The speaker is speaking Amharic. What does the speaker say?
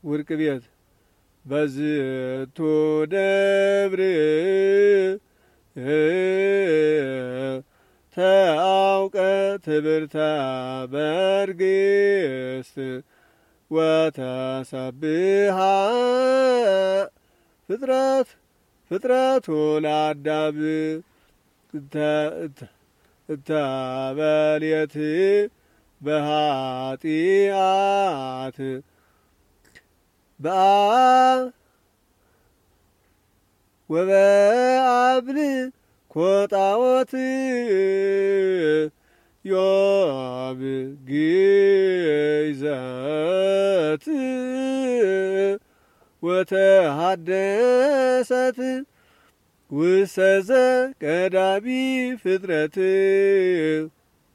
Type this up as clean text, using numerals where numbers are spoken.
ውርቅ ቤት በዝቱ ደብር ተአውቀ ትብርታ በርግስት ወተሰብሃ ፍጥረቱ ለአዳም ተበልየት በኃጢአት ወበአብል ኮጣወት ዮብ ግይዘት ወተሃደሰት ውሰዘ ቀዳሚ ፍጥረት